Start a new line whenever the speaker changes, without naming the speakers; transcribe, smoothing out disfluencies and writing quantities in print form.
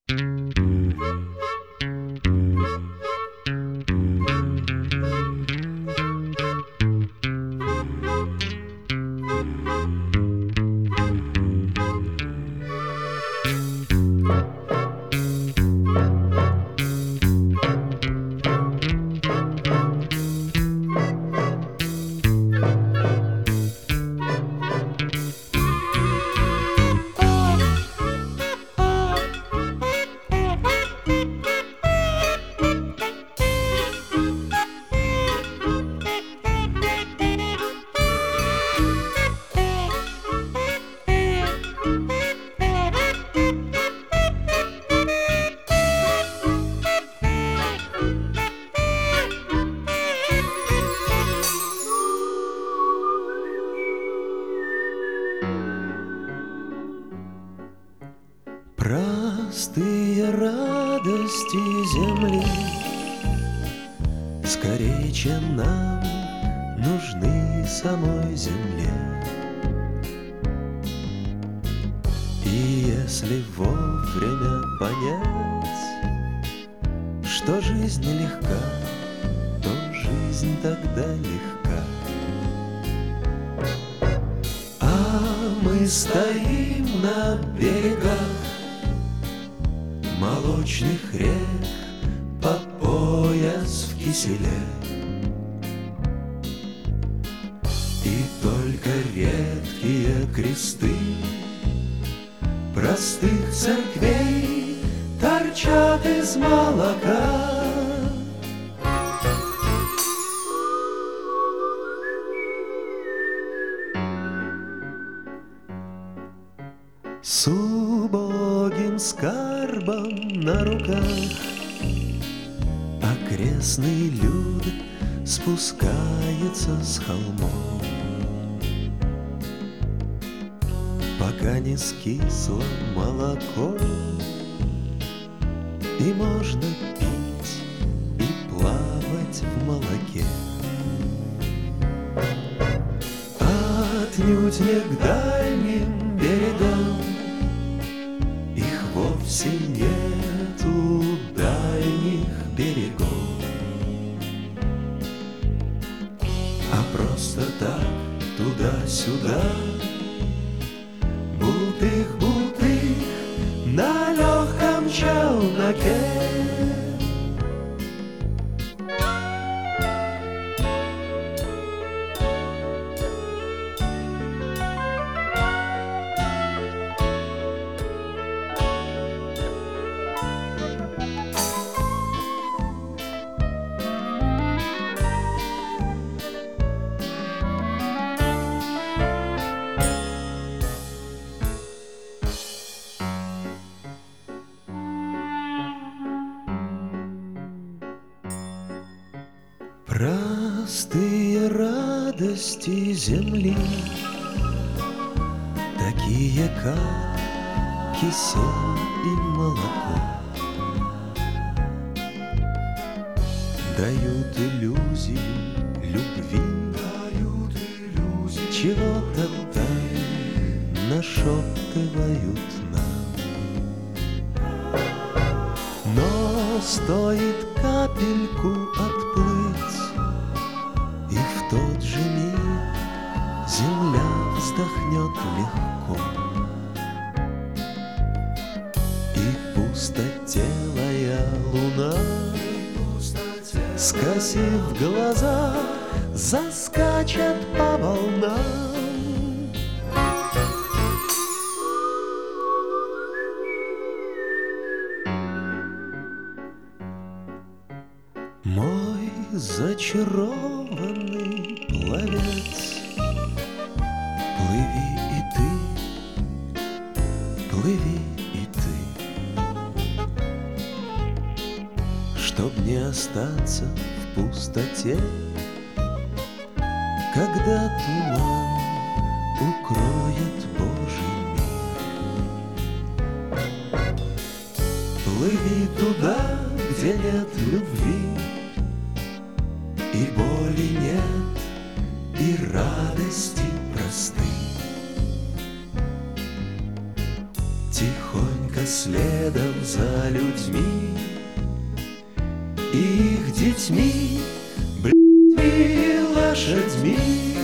Простые радости земли скорее, чем нам, нужны самой земле. И если вовремя понять, что жизнь нелегка, то жизнь тогда легка. А мы стоим на берегах молочных рек по пояс в киселе. И только редкие кресты простых церквей торчат из молока. С убогим скарбом на руках окрестный люд спускается с холмов, пока не скисло молоко, и можно пить и плавать в молоке. Отнюдь не к дальним берегам, их вовсе нету дальних берегов, а просто так туда-сюда, бултых-бултых на легком челноке. Простые радости земли, такие как кисель и молоко, дают иллюзию любви, чего-то там нашептывают нам. Но стоит капельку отплыть, и в тот же миг земля вздохнет легко, и пустотелая луна, скосив глаза, заскачет по волнам. Мой зачарованный пловец, плыви и ты, плыви и ты, чтоб не остаться в пустоте, когда туман укроет Божий мир. Плыви туда, где нет любви, и боли нет, и радости просты. Тихонько след следом за людьми, их детьми, блядьми, лошадьми.